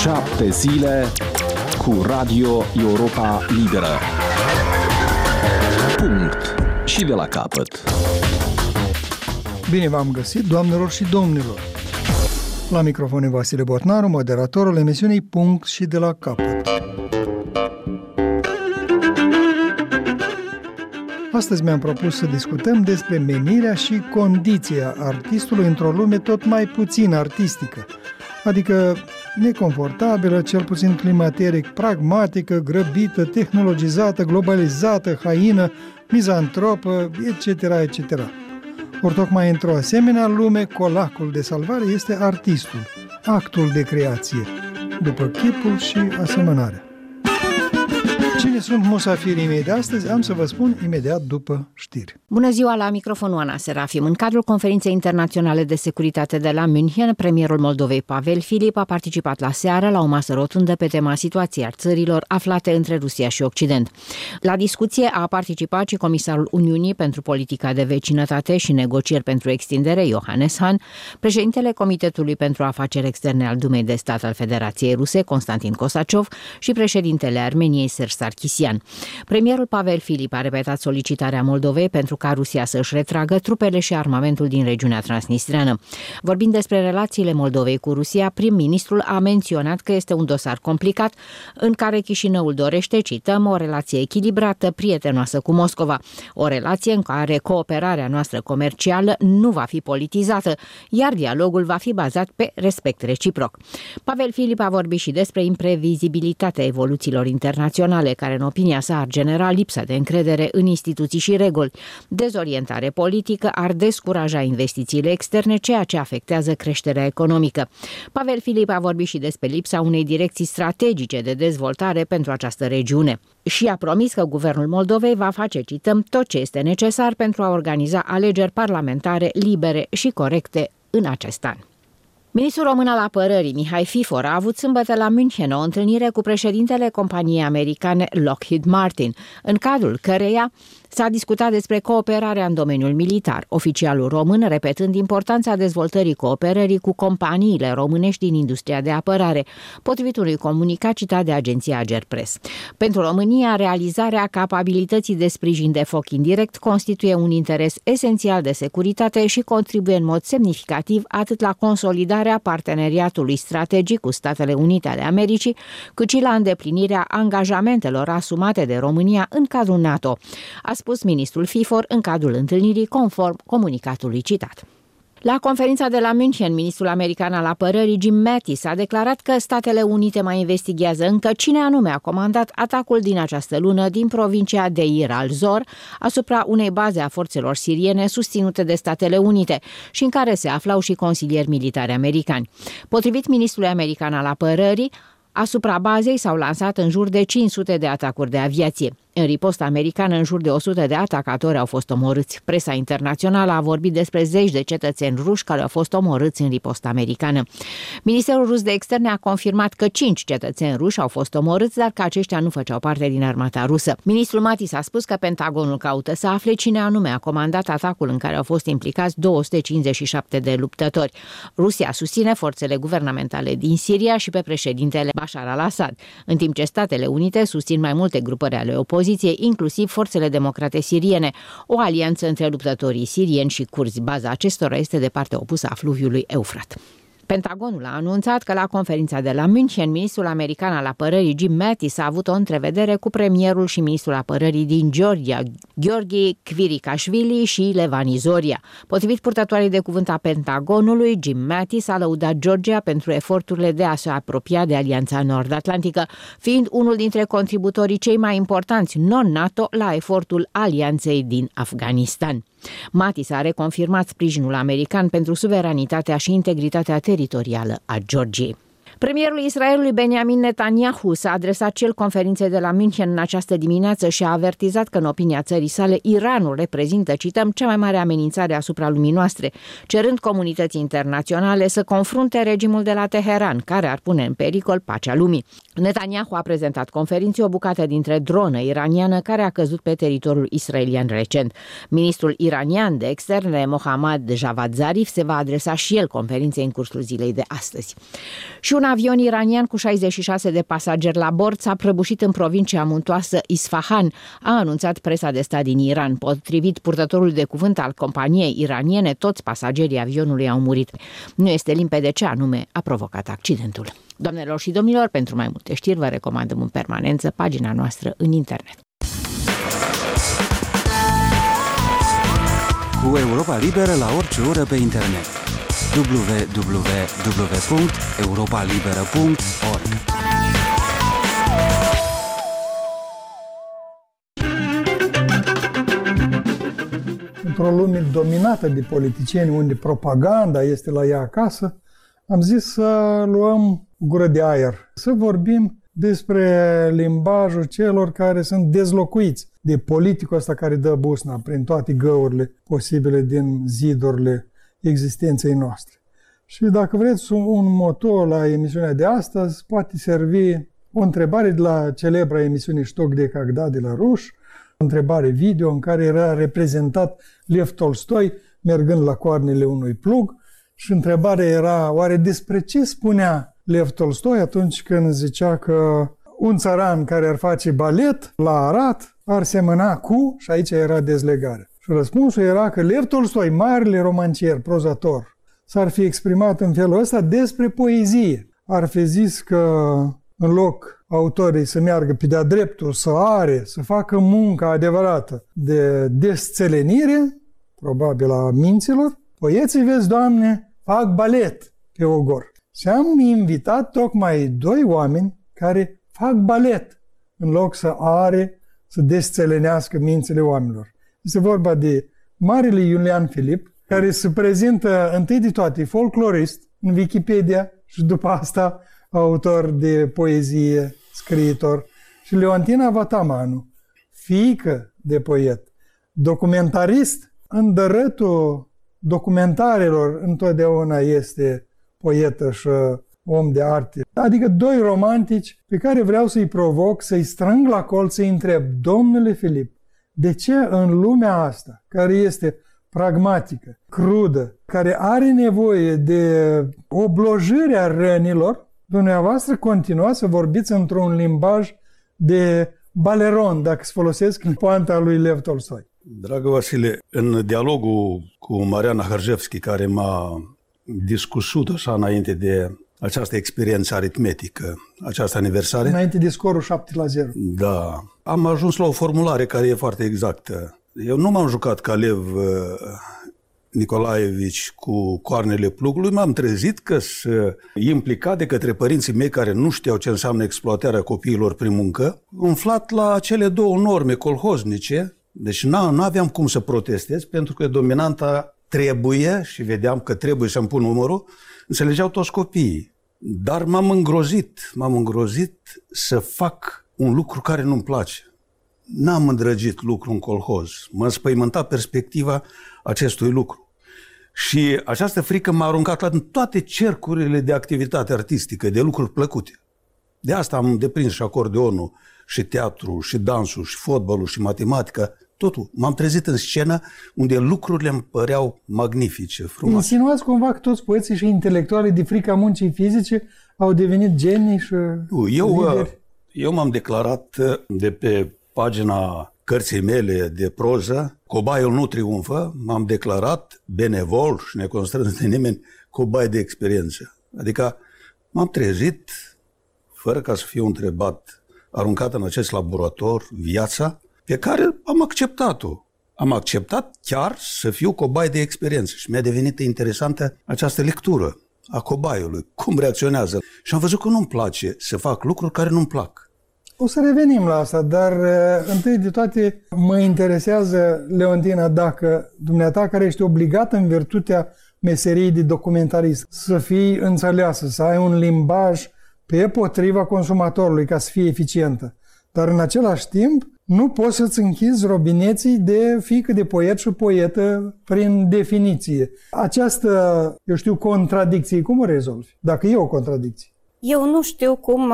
7 zile cu Radio Europa Liberă. Punct. Și de la capăt. Bine v-am găsit, doamnelor și domnilor. La microfon e Vasile Botnaru, moderatorul emisiunii Punct și de la capăt. Astăzi mi-am propus să discutăm despre menirea și condiția artistului într-o lume tot mai puțin artistică, adică neconfortabilă, cel puțin climateric, pragmatică, grăbită, tehnologizată, globalizată, haină, mizantropă, etc., etc. Ori tocmai într-o asemenea lume, colacul de salvare este artistul, actul de creație, după chipul și asemănarea. Cine sunt musafirii mei de astăzi, am să vă spun imediat după știri. Bună ziua, la microfonul Ana Serafim. În cadrul Conferinței Internaționale de Securitate de la München, premierul Moldovei Pavel Filip a participat la seară la o masă rotundă pe tema situației țărilor aflate între Rusia și Occident. La discuție a participat și comisarul Uniunii pentru politica de vecinătate și negocieri pentru extindere, Johannes Hahn, președintele Comitetului pentru Afaceri Externe al Dumei de Stat al Federației Ruse, Constantin Kosaciov, și președintele Armeniei, Serj Sarkisian. Premierul Pavel Filip a repetat solicitarea Moldovei pentru ca Rusia să își retragă trupele și armamentul din regiunea transnistreană. Vorbind despre relațiile Moldovei cu Rusia, prim-ministrul a menționat că este un dosar complicat în care Chișinăul dorește, cităm, o relație echilibrată, prietenoasă cu Moscova, o relație în care cooperarea noastră comercială nu va fi politizată, iar dialogul va fi bazat pe respect reciproc. Pavel Filip a vorbit și despre imprevizibilitatea evoluțiilor internaționale, care în opinia sa ar genera lipsa de încredere în instituții și reguli. Dezorientare politică ar descuraja investițiile externe, ceea ce afectează creșterea economică. Pavel Filip a vorbit și despre lipsa unei direcții strategice de dezvoltare pentru această regiune. Și a promis că guvernul Moldovei va face, cităm, tot ce este necesar pentru a organiza alegeri parlamentare libere și corecte în acest an. Ministrul român al apărării, Mihai Fifor, a avut sâmbătă la München o întâlnire cu președintele companiei americane Lockheed Martin, în cadrul căreia s-a discutat despre cooperarea în domeniul militar, oficialul român repetând importanța dezvoltării cooperării cu companiile românești din industria de apărare, potrivit unui comunicat citat de agenția Agerpres. Pentru România, realizarea capabilității de sprijin de foc indirect constituie un interes esențial de securitate și contribuie în mod semnificativ atât la consolidarea parteneriatului strategic cu Statele Unite ale Americii, cât și la îndeplinirea angajamentelor asumate de România în cadrul NATO, a spus ministrul Fifor în cadrul întâlnirii, conform comunicatului citat. La conferința de la München, ministrul american al apărării Jim Mattis a declarat că Statele Unite mai investigează încă cine anume a comandat atacul din această lună din provincia Deir al-Zor asupra unei baze a forțelor siriene susținute de Statele Unite și în care se aflau și consilieri militari americani. Potrivit ministrului american al apărării, asupra bazei s-au lansat în jur de 500 de atacuri de aviație. În riposta americană, în jur de 100 de atacatori au fost omorâți. Presa internațională a vorbit despre zeci de cetățeni ruși care au fost omorâți în riposta americană. Ministerul rus de externe a confirmat că 5 cetățeni ruși au fost omorâți, dar că aceștia nu făceau parte din armata rusă. Ministrul Mattis a spus că Pentagonul caută să afle cine anume a comandat atacul în care au fost implicați 257 de luptători. Rusia susține forțele guvernamentale din Siria și pe președintele Bashar al-Assad, în timp ce Statele Unite susțin mai multe grupări ale opoziției, inclusiv forțele democrate siriene, o alianță între luptătorii sirieni și curzi. Baza acestora este de partea opusă a fluviului Eufrat. Pentagonul a anunțat că la conferința de la München, ministrul american al apărării Jim Mattis a avut o întrevedere cu premierul și ministrul apărării din Georgia, Gheorghe Kvirikashvili și Levani Zoria. Potrivit purtătoarei de cuvânt a Pentagonului, Jim Mattis a lăudat Georgia pentru eforturile de a se apropia de Alianța Nord-Atlantică, fiind unul dintre contributorii cei mai importanți non-NATO la efortul alianței din Afganistan. Mattis a reconfirmat sprijinul american pentru suveranitatea și integritatea teritorială a Georgiei. Premierul Israelului Benjamin Netanyahu s-a adresat cel conferinței de la München în această dimineață și a avertizat că, în opinia țării sale, Iranul reprezintă, cităm, cea mai mare amenințare asupra lumii noastre, cerând comunității internaționale să confrunte regimul de la Teheran, care ar pune în pericol pacea lumii. Netanyahu a prezentat conferinței o bucată dintre dronă iraniană care a căzut pe teritoriul israelian recent. Ministrul iranian de externe, Mohammad Javad Zarif, se va adresa și el conferinței în cursul zilei de astăzi. Și un avion iranian cu 66 de pasageri la bord s-a prăbușit în provincia muntoasă Isfahan, a anunțat presa de stat din Iran. Potrivit purtătorului de cuvânt al companiei iraniene, toți pasagerii avionului au murit. Nu este limpede ce anume a provocat accidentul. Doamnelor și domnilor, pentru mai multe știri vă recomandăm în permanență pagina noastră în internet. Cu Europa Liberă la orice oră pe internet. www.europalibera.org. Într-o lume dominată de politicieni, unde propaganda este la ea acasă, am zis să luăm gură de aer, să vorbim despre limbajul celor care sunt dezlocuiți de politicul ăsta care dă busna prin toate găurile posibile din zidurile existenței noastre. Și dacă vreți un moto la emisiunea de astăzi, poate servi o întrebare de la celebra emisiune Ștoc de Cagda de la Ruș, o întrebare video în care era reprezentat Lev Tolstoi mergând la coarnele unui plug și întrebarea era, oare despre ce spunea Lev Tolstoi atunci când zicea că un țăran care ar face balet la Arad ar semăna cu, și aici era dezlegarea. Și răspunsul era că Lev Tolstoi, marele romancier, prozator, s-ar fi exprimat în felul ăsta despre poezie. Ar fi zis că în loc autorii să meargă pe de-a dreptul, să are, să facă munca adevărată de desțelenire, probabil a minților, poeții, vezi, Doamne, fac balet pe ogor. Și am invitat tocmai doi oameni care fac balet în loc să are, să desțelenească mințile oamenilor. Este vorba de marele Iulian Filip, care se prezintă întâi de toate folclorist în Wikipedia și după asta autor de poezie, scriitor, și Leontina Vatamanu, fiică de poet, documentarist. În dărâtul documentarelor întotdeauna este poetă și om de arte. Adică doi romantici pe care vreau să-i provoc, să-i strâng la colț, să-i întreb, domnule Filip, de ce în lumea asta, care este pragmatică, crudă, care are nevoie de oblojarea rănilor, dumneavoastră continuați să vorbiți într-un limbaj de baleron, dacă se folosesc în poanta lui Lev Tolstoi? Dragă Vasile, în dialogul cu Mariana Hărjevski, care m-a discusut așa înainte de această experiență aritmetică, această aniversare. Înainte de scorul 7-0. Da. Am ajuns la o formulare care e foarte exactă. Eu nu m-am jucat ca Lev Nicolaevici cu coarnele plugului, m-am trezit că sunt implicat de către părinții mei care nu știau ce înseamnă exploatarea copiilor prin muncă, umflat la cele două norme colhoznice, deci nu aveam cum să protestez, pentru că dominanta trebuie, și vedeam că trebuie să-mi pun numărul, înțelegeau toți copiii. Dar m-am îngrozit să fac un lucru care nu-mi place. N-am îndrăgit lucru în colhoz. M-a înspăimântat perspectiva acestui lucru. Și această frică m-a aruncat în toate cercurile de activitate artistică, de lucruri plăcute. De asta am deprins și acordeonul, și teatru, și dansul, și fotbalul, și matematica, totul. M-am trezit în scenă unde lucrurile îmi păreau magnifice, frumoase. Insinuați cumva că toți poeții și intelectualii de frica muncii fizice au devenit genii și lideri? Eu m-am declarat de pe pagina cărții mele de proză, Cobaiul nu triumfă, m-am declarat benevol și neconstrâns de nimeni, cobai de experiență. Adică m-am trezit, fără ca să fiu întrebat, aruncat în acest laborator viața, pe care am acceptat-o. Am acceptat chiar să fiu cobai de experiență și mi-a devenit interesantă această lectură a cobaiului, cum reacționează. Și am văzut că nu-mi place să fac lucruri care nu-mi plac. O să revenim la asta, dar întâi de toate mă interesează, Leontina, dacă dumneata, care ești obligat în virtutea meseriei de documentarist, să fii înțeleasă, să ai un limbaj pe potriva consumatorului ca să fie eficientă, dar în același timp nu poți să-ți închizi robineții de fiică de poet și poetă prin definiție. Această, contradicție, cum o rezolvi? Dacă e o contradicție. Eu nu știu cum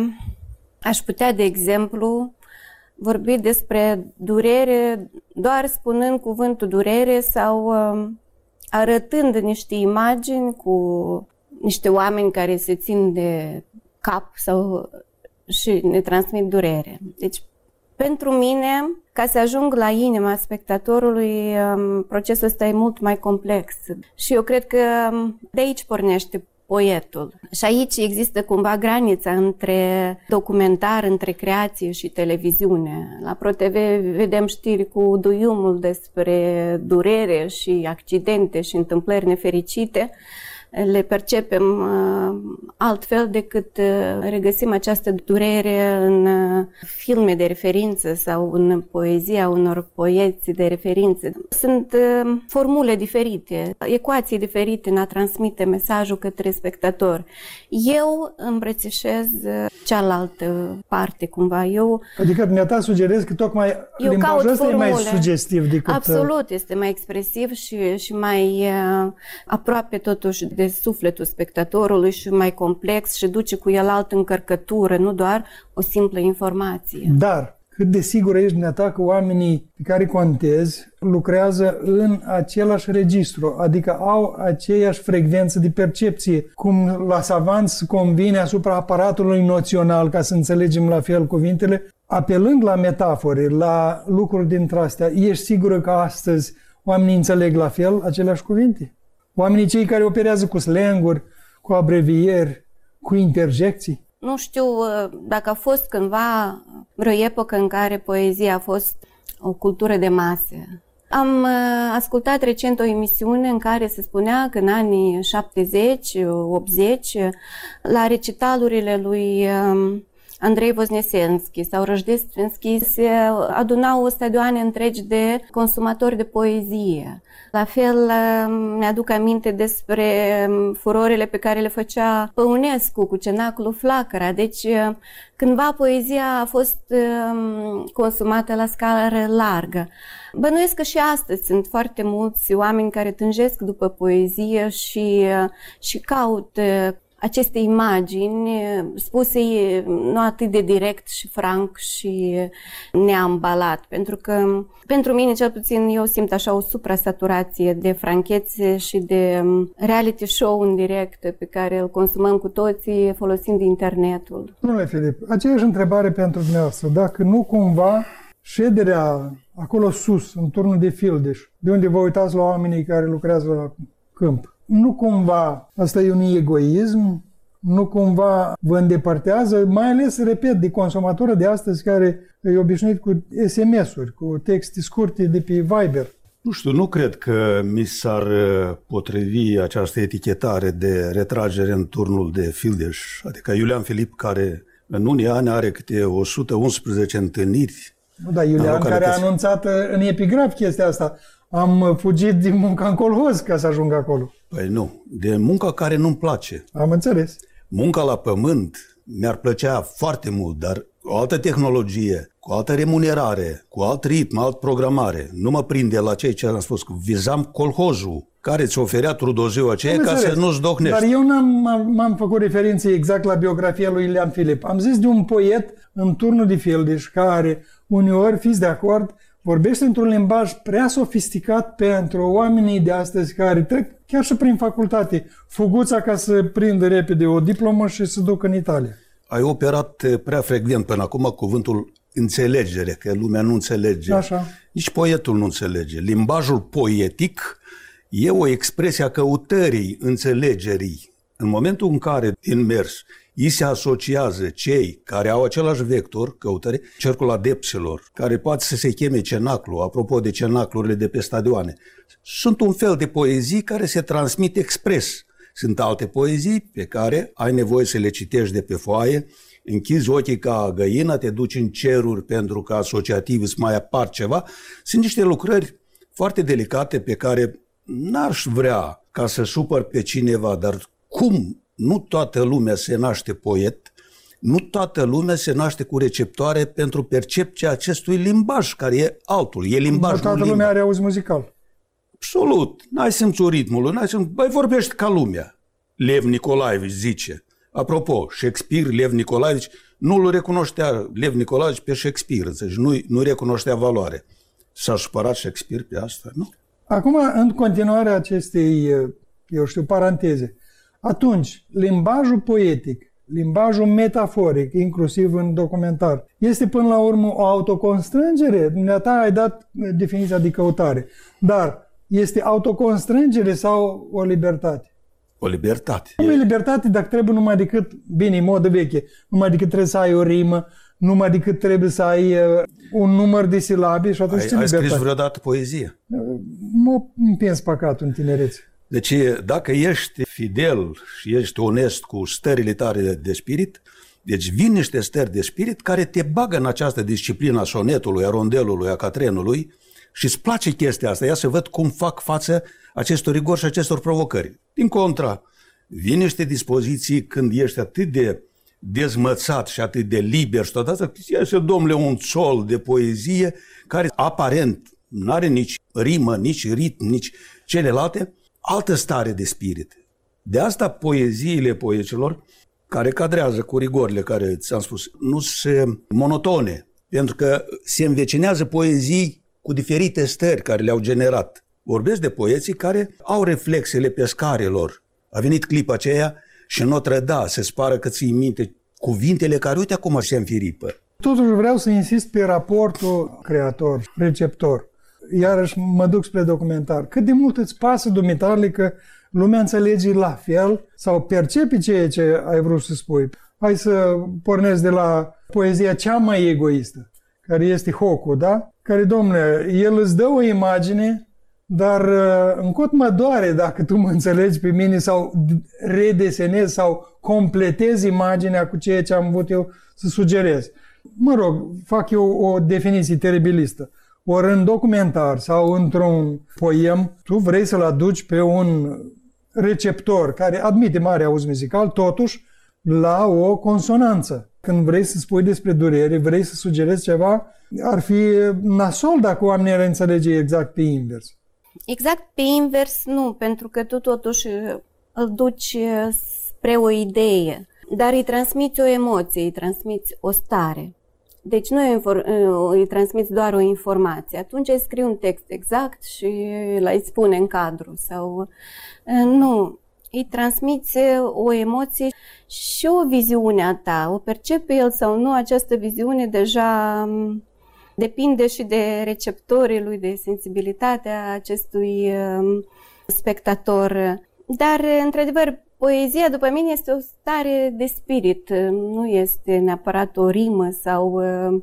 aș putea, de exemplu, vorbi despre durere doar spunând cuvântul durere sau arătând niște imagini cu niște oameni care se țin de cap și ne transmit durere. Deci, pentru mine, ca să ajung la inima spectatorului, procesul ăsta e mult mai complex. Și eu cred că de aici pornește poetul. Și aici există cumva granița între documentar, între creație și televiziune. La ProTV vedem știri cu duiumul despre durere și accidente și întâmplări nefericite. Le percepem altfel decât regăsim această durere în filme de referință sau în poezia unor poeți de referință. Sunt formule diferite, ecuații diferite în a transmite mesajul către spectator. Eu îmbrățișez cealaltă parte, cumva. Adică dumneata sugerez că tocmai limbajul ăsta e mai sugestiv decât... Absolut, este mai expresiv și mai aproape totuși de sufletul spectatorului și mai complex și duce cu el altă încărcătură, nu doar o simplă informație. Dar cât de sigur ești dumneata că oamenii pe care contezi lucrează în același registru, adică au aceeași frecvență de percepție, cum la savanți convine asupra aparatului noțional, ca să înțelegem la fel cuvintele, apelând la metafore, la lucruri dintre astea, ești sigură că astăzi oamenii înțeleg la fel aceleași cuvinte? Oamenii cei care operează cu slanguri, cu abrevieri, cu interjecții? Nu știu dacă a fost cândva vreo epocă în care poezia a fost o cultură de mase. Am ascultat recent o emisiune în care se spunea că în anii 70-80, la recitalurile lui Andrei Voznesenski sau Rождественski se adunau stadioane întregi de consumatori de poezie. La fel, mi-aduc aminte despre furorile pe care le făcea Păunescu cu Cenaclul Flacăra. Deci, cândva poezia a fost consumată la scară largă. Bănuiesc că și astăzi sunt foarte mulți oameni care tânjesc după poezie și caută aceste imagini spuse nu atât de direct și franc și neambalat, pentru că pentru mine cel puțin eu simt așa o suprasaturație de franchețe și de reality show în direct pe care îl consumăm cu toții folosind internetul. Domnule Filip, aceeași întrebare pentru dumneavoastră, dacă nu cumva șederea acolo sus, în turnul de Fildeș, de unde vă uitați la oamenii care lucrează la câmp, nu cumva asta e un egoism? Nu cumva vă îndepărtează, mai ales, repet, de consumatorul de astăzi care e obișnuit cu SMS-uri, cu texte scurte de pe Viber? Nu știu, nu cred că mi s-ar potrivi această etichetare de retragere în turnul de Fildeș. Adică Iulian Filip, care în unii ani are câte 111 întâlniri. Nu, dar Iulian, care a anunțat în epigraf chestia asta. Am fugit din munca în colhoz ca să ajung acolo. Păi nu, de munca care nu-mi place. Am înțeles. Munca la pământ mi-ar plăcea foarte mult, dar cu altă tehnologie, cu altă remunerare, cu alt ritm, alt programare. Nu mă prinde la ce am spus, că vizam colhozul care ți oferea trudoziul aceea ca să nu-ți docnești. Dar eu m-am făcut referință exact la biografia lui Iulian Filip. Am zis de un poet în turnul de Fildeș care uneori, fiți de acord, vorbește într-un limbaj prea sofisticat pentru oamenii de astăzi care trec chiar și prin facultate, fuguța ca să prindă repede o diplomă și să ducă în Italia. Ai operat prea frecvent până acum cuvântul înțelegere, că lumea nu înțelege. Așa. Nici poetul nu înțelege. Limbajul poetic e o expresie a căutării înțelegerii. În momentul în care, din mers, îi se asociază cei care au același vector, căutare, cercul adepților, care poate să se cheme cenaclu, apropo de cenaclurile de pe stadioane. Sunt un fel de poezii care se transmit expres. Sunt alte poezii pe care ai nevoie să le citești de pe foaie, închizi ochii ca găina, te duci în ceruri pentru că asociativ îți mai apar ceva. Sunt niște lucrări foarte delicate pe care n-aș vrea ca să supăr pe cineva, dar cum nu toată lumea se naște poet, nu toată lumea se naște cu receptoare pentru percepția acestui limbaj, care e altul, e limbajul. Nu toată lumea are auz muzical. Absolut. N-ai simțul ritmului, băi, vorbești ca lumea. Lev Nicolaevici zice. Apropo, Shakespeare, Lev Nicolaevici, nu-l recunoștea Lev Nicolaevici pe Shakespeare, înțelegi? Nu recunoștea valoare. S-a supărat Shakespeare pe asta, nu? Acum, în continuarea acestei, paranteze, Atunci, limbajul poetic, limbajul metaforic, inclusiv în documentar, este până la urmă o autoconstrângere? Dumneata ai dat definiția de căutare, dar este autoconstrângere sau o libertate? O libertate. Nu e libertate dacă trebuie numai decât, bine, în modă veche, numai decât trebuie să ai o rimă, numai decât trebuie să ai un număr de silabe și atunci ce libertate? Ai scris vreodată poezie? Mă împins păcatul în tinerețe. Deci dacă ești fidel și ești onest cu stările tale de spirit, deci vin niște stări de spirit care te bagă în această disciplină a sonetului, a rondelului, a catrenului și îți place chestia asta. Ia să văd cum fac față acestor rigori și acestor provocări. Din contra, vin niște dispoziții când ești atât de dezmățat și atât de liber și tot asta, iese, domnule, un sol de poezie care aparent nu are nici rimă, nici ritm, nici celelalte, altă stare de spirit. De asta poeziile poeților, care cadrează cu rigorile care ți-am spus, nu sunt monotone, pentru că se învecinează poezii cu diferite stări care le-au generat. Vorbesc de poeții care au reflexele pescarilor. A venit clipa aceea și nu o trăda, se spară că ții minte cuvintele care, uite, acum se înfiripă. Totuși vreau să insist pe raportul creator-receptor. Iarăși mă duc spre documentar. Cât de mult îți pasă, dumitale, că lumea înțelege la fel sau percepe ceea ce ai vrut să spui? Hai să pornesc de la poezia cea mai egoistă, care este Hocu, da? Care, domnule, el îți dă o imagine, dar încot mă doare dacă tu mă înțelegi pe mine sau redesenezi sau completezi imaginea cu ceea ce am vrut eu să sugerez. Mă rog, fac eu o definiție teribilistă. Ori în documentar sau într-un poem, tu vrei să-l aduci pe un receptor care admite mare auz muzical, totuși la o consonanță. Când vrei să spui despre durere, vrei să sugerezi ceva, ar fi nasol dacă oamenii ar înțelege exact pe invers. Exact pe invers nu, pentru că tu totuși îl duci spre o idee, dar îi transmiți o emoție, îi transmiți o stare. Deci nu îi transmiți doar o informație. Atunci îi scrii un text exact și îi spune în cadru. Sau nu, îi transmiți o emoție și o viziune a ta. O percepe el sau nu, această viziune deja depinde și de receptorii lui, de sensibilitatea acestui spectator. Dar, într-adevăr, poezia, după mine, este o stare de spirit. Nu este neapărat o rimă sau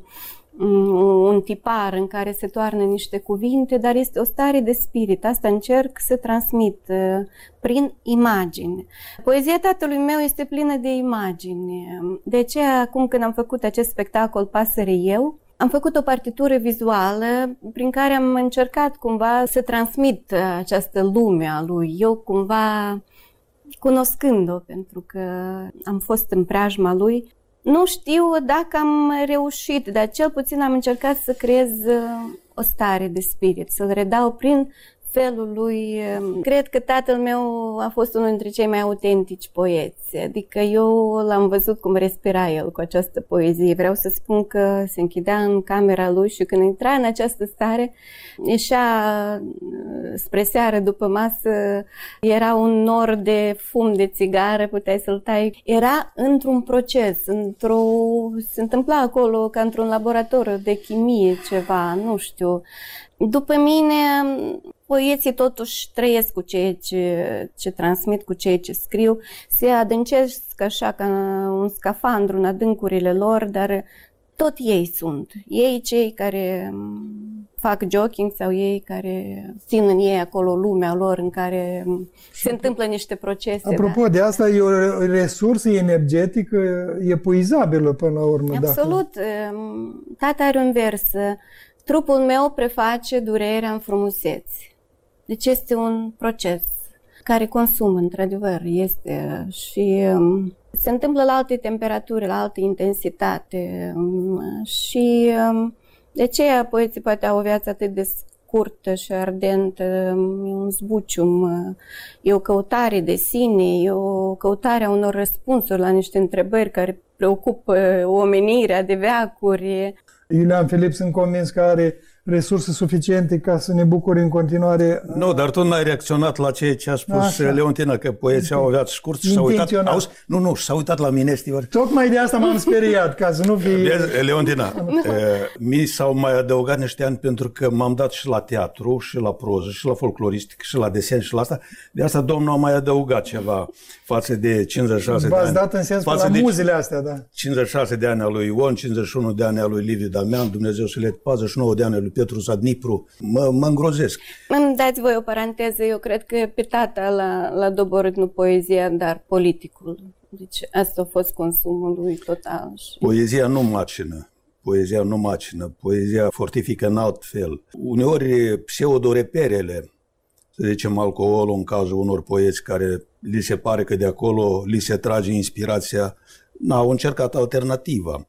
un tipar în care se toarnă niște cuvinte, dar este o stare de spirit. Asta încerc să transmit prin imagini. Poezia tatălui meu este plină de imagini. De aceea, acum când am făcut acest spectacol Pasăre eu, am făcut o partitură vizuală prin care am încercat cumva să transmit această lume a lui. Eu cumva, cunoscând-o, pentru că am fost în preajma lui, nu știu dacă am reușit, dar cel puțin am încercat să creez o stare de spirit, să-l redau prin felul lui. Cred că tatăl meu a fost unul dintre cei mai autentici poeți, adică eu l-am văzut cum respira el cu această poezie. Vreau să spun că se închidea în camera lui și când intra în această stare, ieșea spre seară după masă, era un nor de fum de țigară, puteai să-l tai. Era într-un proces, se întâmpla acolo ca într-un laborator de chimie ceva, nu știu. După mine, poeții totuși trăiesc cu ceea ce transmit, cu ceea ce scriu, se adâncesc așa ca un scafandru în adâncurile lor, dar tot ei sunt. Ei cei care fac jogging sau ei care țin în ei acolo lumea lor în care se întâmplă niște procese. Apropo, de asta e o resursă energetică epuizabilă până la urmă. Absolut. Tata are un vers. Trupul meu preface durerea în frumuseți. Deci este un proces care consumă, într-adevăr, este și se întâmplă la alte temperaturi, la altă intensitate și de aceea poeții poate au o viață atât de scurtă și ardentă, e un zbucium, e o căutare de sine, e o căutare a unor răspunsuri la niște întrebări care preocupă omenirea de veacuri. Iulian Filip sunt convins că are resurse suficiente ca să ne bucuri în continuare. Nu, dar tu n-ai reacționat la ceea ce a spus așa. Leontina, că poeții au avut scurt și s-au uitat. Auzi? Nu, și s-au uitat la mine, Stivar. Tocmai de asta m-am speriat, ca să nu fie... Leontina, mi s-au mai adăugat niște ani pentru că m-am dat și la teatru, și la proză, și la folcloristic, și la desen, și la asta. De asta Domnul a mai adăugat ceva față de 56 de ani. V-ați dat în sens la muzele astea, da. 56 de ani a lui Ion, 51 de ani a lui Liviu Damian, Dumnezeu să le 49 de ani a lui Petru Zadnipru. Mă îngrozesc. Îmi dați voi o paranteză, eu cred că pe tata l-a doborât nu poezia, dar politicul. Deci asta a fost consumul lui total. Poezia nu macină, poezia fortifică în alt fel. Uneori pseudoreperele, să zicem alcoolul în cazul unor poeți care li se pare că de acolo li se trage inspirația, n-au încercat alternativa.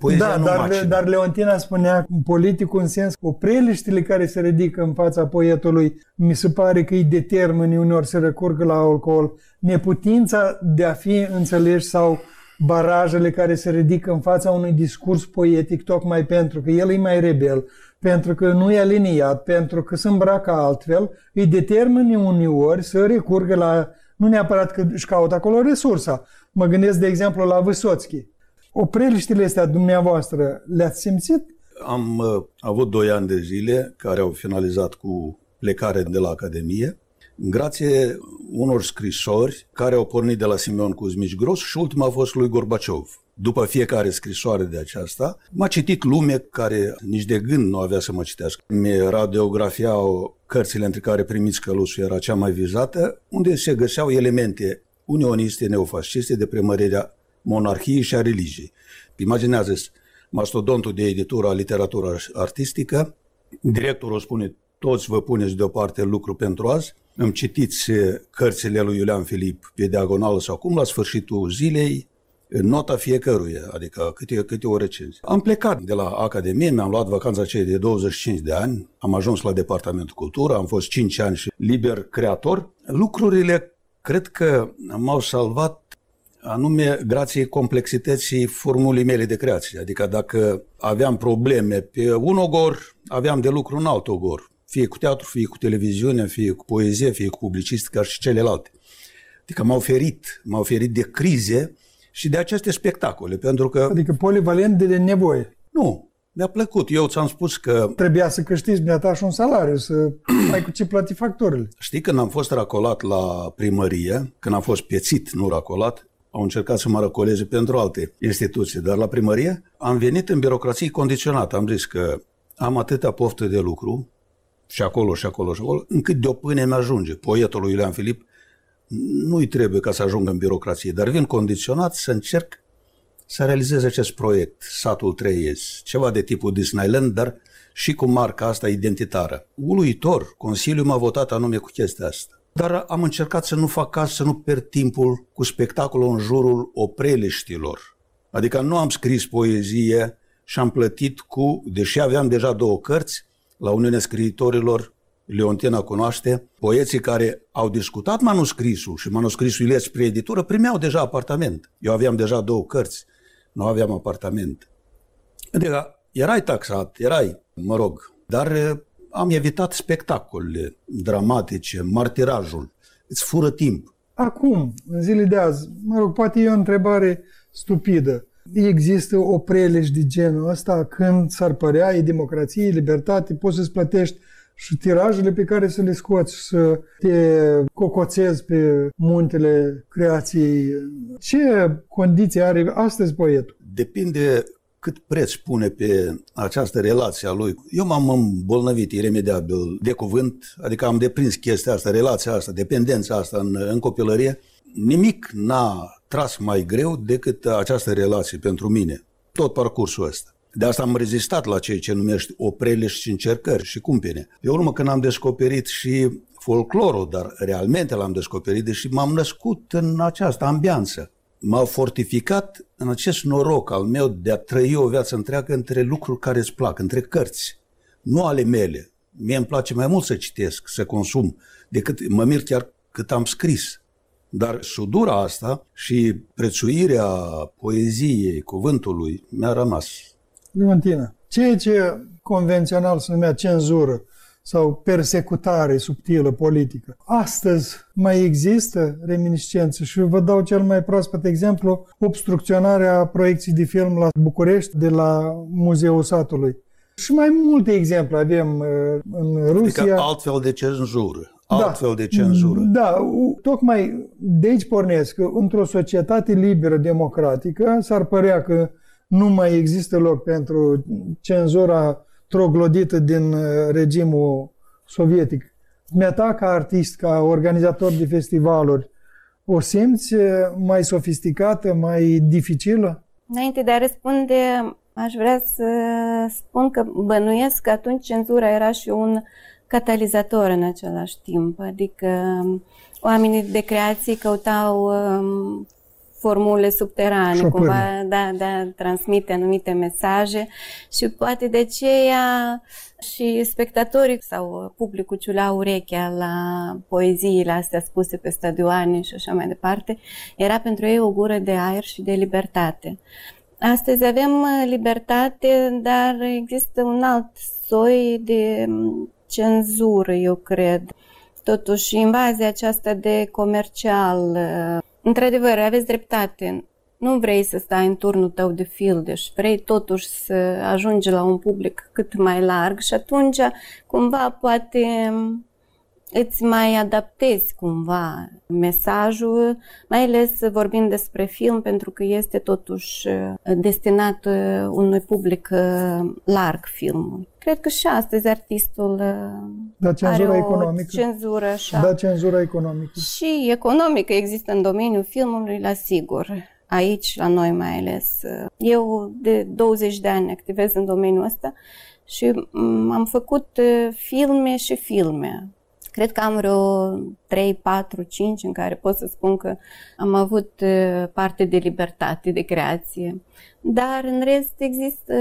Dar Leontina spunea politicul în sens că preliștile care se ridică în fața poetului mi se pare că îi determină uneori să recurgă la alcool, neputința de a fi înțeleși sau barajele care se ridică în fața unui discurs poetic tocmai pentru că el e mai rebel, pentru că nu e aliniat, pentru că se îmbracă altfel, îi determină uneori să recurgă la, nu neapărat că își caută acolo resursa. Mă gândesc de exemplu la Vysotski. Opreliștile astea dumneavoastră le-ați simțit? Am avut 2 ani de zile care au finalizat cu plecare de la Academie, grație unor scrisori care au pornit de la Simeon Kuzmici Gros și ultima a fost lui Gorbaciov. După fiecare scrisoare de aceasta, m-a citit lume care nici de gând nu avea să mă citească. Mi radiografiau cărțile între care Primiți Căluțul era cea mai vizată, unde se găseau elemente unioniste, neofasciste, de premărirea monarhiei și a religiei. Imaginează-ți mastodontul de editură a literatură artistică, directorul spune, toți vă puneți deoparte lucru pentru azi, îmi citiți cărțile lui Iulian Filip pe diagonală sau cum, la sfârșitul zilei, în nota fiecăruia, adică câte o recenzie. Am plecat de la Academie, mi-am luat vacanța aceea de 25 de ani, am ajuns la Departamentul Cultură, am fost 5 ani și liber creator. Lucrurile cred că m-au salvat anume grație complexității formulii mele de creație. Adică dacă aveam probleme pe un ogor, aveam de lucru în alt ogor. Fie cu teatru, fie cu televiziune, fie cu poezie, fie cu publicistică și celelalte. Adică m-au ferit de crize și de aceste spectacole, pentru că... Adică polivalent de nevoie. Nu, mi-a plăcut. Eu ți-am spus că... Trebuia să câștigi dumneata și un salariu, să ai cu ce plăti facturile. Știi, când am fost racolat la primărie, când am fost piețit, nu racolat, au încercat să mă răcoleze pentru alte instituții, dar la primărie am venit în birocrație condiționată. Am zis că am atâta poftă de lucru, și acolo, încât de o pâine mi-ajunge. Poetul lui Iulian Filip nu-i trebuie ca să ajungă în birocrație, dar vin condiționat să încerc să realizez acest proiect, Satul Treiez, ceva de tipul Disneyland, dar și cu marca asta identitară. Uluitor, Consiliul m-a votat anume cu chestia asta. Dar am încercat să nu fac caz, să nu pierd timpul cu spectacolul în jurul opreliștilor. Adică nu am scris poezie și am plătit cu, deși aveam deja 2 cărți, la Uniunea Scriitorilor, Leontina cunoaște, poeții care au discutat manuscrisul și manuscrisul iles spre editură primeau deja apartament. Eu aveam deja 2 cărți, nu aveam apartament. Adică erai taxat, dar am evitat spectacolele dramatice, martirajul, îți fură timp. Acum, în zilele de azi, poate e o întrebare stupidă. Există o prelegi de genul ăsta când s-ar părea, e democrație, e libertate, poți să-ți plătești și tirajele pe care să le scoți, să te cocoțezi pe muntele creației. Ce condiții are astăzi poetul? Depinde cât preț pune pe această relație a lui. Eu m-am îmbolnăvit iremediabil de cuvânt, adică am deprins chestia asta, relația asta, dependența asta în copilărie. Nimic n-a tras mai greu decât această relație pentru mine, tot parcursul ăsta. De asta am rezistat la ceea ce numești opreliști și încercări și cumpene. Pe urmă, când am descoperit și folclorul, dar realmente l-am descoperit, deși m-am născut în această ambianță. M-a fortificat în acest noroc al meu de a trăi o viață întreagă între lucruri care îți plac, între cărți, nu ale mele. Mie îmi place mai mult să citesc, să consum, decât mă mir chiar cât am scris. Dar sudura asta și prețuirea poeziei, cuvântului, mi-a rămas. Leontina, Ceea ce convențional se numea cenzură sau persecutare subtilă politică. Astăzi mai există reminiscențe și vă dau cel mai proaspăt exemplu, obstrucționarea proiecției de film la București de la Muzeul Satului. Și mai multe exemple avem în Rusia. Adică altfel de cenzură. Altfel de cenzură. Da, tocmai de aici pornesc că într-o societate liberă, democratică, s-ar părea că nu mai există loc pentru cenzura troglodită din regimul sovietic. Dumneata, ca artist, ca organizator de festivaluri, o simți mai sofisticată, mai dificilă? Înainte de a răspunde, aș vrea să spun că bănuiesc că atunci cenzura era și un catalizator în același timp. Adică oamenii de creație căutau formule subterane, cumva, de a transmite anumite mesaje și poate de aceea și spectatorii sau publicul ciulea urechea la poeziile astea spuse pe stadioane și așa mai departe. Era pentru ei o gură de aer și de libertate. Astăzi avem libertate, dar există un alt soi de cenzură, eu cred. Totuși, invazia aceasta de comercial. Într-adevăr, aveți dreptate. Nu vrei să stai în turnul tău de fildeș, vrei totuși să ajungi la un public cât mai larg și atunci, cumva, poate îți mai adaptezi cumva mesajul, mai ales vorbind despre film, pentru că este totuși destinat unui public larg filmul. Cred că și astăzi artistul are o cenzură așa. Da, cenzura economică. Și economică există în domeniul filmului, la sigur. Aici, la noi mai ales. Eu de 20 de ani activez în domeniul ăsta și am făcut filme și filme. Cred că am vreo 3, 4, 5 în care pot să spun că am avut parte de libertate de creație. Dar în rest există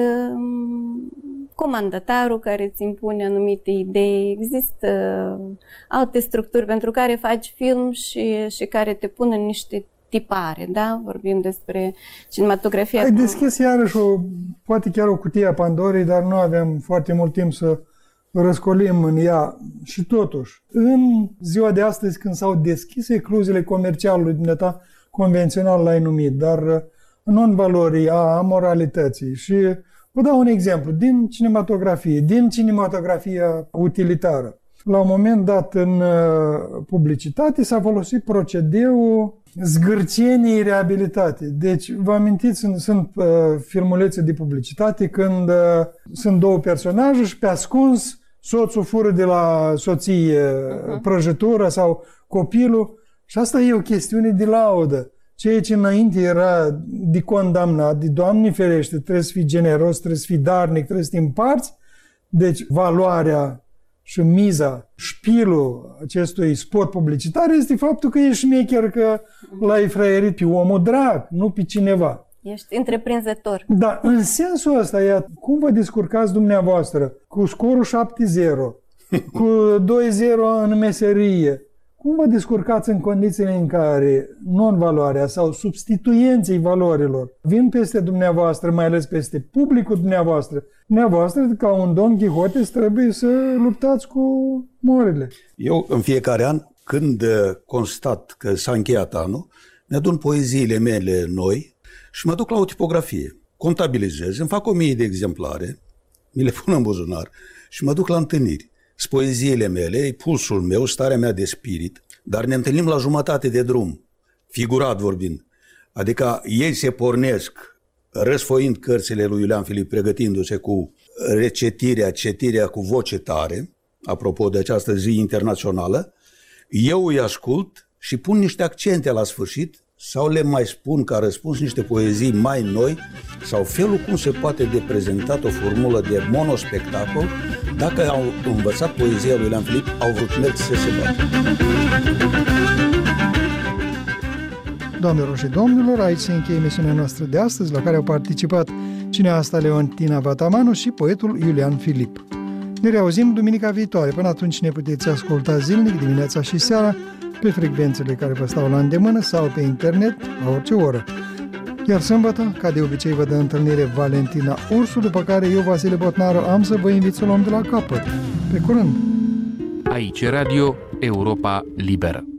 comandatarul care îți impune anumite idei, există alte structuri pentru care faci film și care te pun în niște tipare, da? Vorbim despre cinematografia. Ai deschis iarăși poate chiar o cutie a Pandorei, dar nu avem foarte mult timp să răscolim în ea. Și totuși, în ziua de astăzi, când s-au deschis ecluziile comercialului dumneata, convențional l-ai numit, dar non-valorii, a moralității. Și vă dau un exemplu din cinematografia utilitară. La un moment dat în publicitate s-a folosit procedeul zgârceniei reabilitate. Deci, vă amintiți, sunt filmulețe de publicitate când sunt două personaje și pe ascuns soțul fură de la soție prăjitură sau copilul și asta e o chestiune de laudă. Ceea ce înainte era de condamnat, de Doamne ferește, trebuie să fii generos, trebuie să fii darnic, trebuie să te împarți. Deci, valoarea și miza, șpilul acestui spot publicitar este faptul că ești șmecher, că l-ai fraierit pe omul drag, nu pe cineva. Ești întreprinzător. Da, în sensul ăsta, cum vă descurcați dumneavoastră? Cu scorul 7-0, cu 2-0 în meserie. Cum vă descurcați în condițiile în care non-valoarea sau substituenții valorilor vin peste dumneavoastră, mai ales peste publicul dumneavoastră? Dumneavoastră, ca un Don Quixote, trebuie să luptați cu morile. Eu, în fiecare an, când constat că s-a încheiat anul, mi-adun poeziile mele noi și mă duc la o tipografie. Contabilizez, îmi fac 1000 de exemplare, mi le pun în buzunar și mă duc la întâlniri. Sunt poeziile mele, pulsul meu, starea mea de spirit, dar ne întâlnim la jumătate de drum, figurat vorbind. Adică ei se pornesc răsfoind cărțile lui Iulian Filip, pregătindu-se cu citirea cu voce tare, apropo de această zi internațională, eu îi ascult și pun niște accente la sfârșit sau le mai spun ca răspuns niște poezii mai noi sau felul cum se poate de prezentat o formulă de monospectacol. Dacă au învățat poezia lui Iulian Filip, au vrut merg să se bată. Doamnelor și domnilor, aici se încheie emisiunea noastră de astăzi, la care au participat cineasta Leontina Vatamanu și poetul Iulian Filip. Ne reauzim duminica viitoare. Până atunci ne puteți asculta zilnic, dimineața și seara, pe frecvențele care vă stau la îndemână sau pe internet, la orice oră. Iar sâmbătă, ca de obicei, vă dă întâlnire Valentina Ursu, după care eu, Vasile Botnaru, am să vă invit să o luăm de la capăt. Pe curând! Aici Radio Europa Liberă.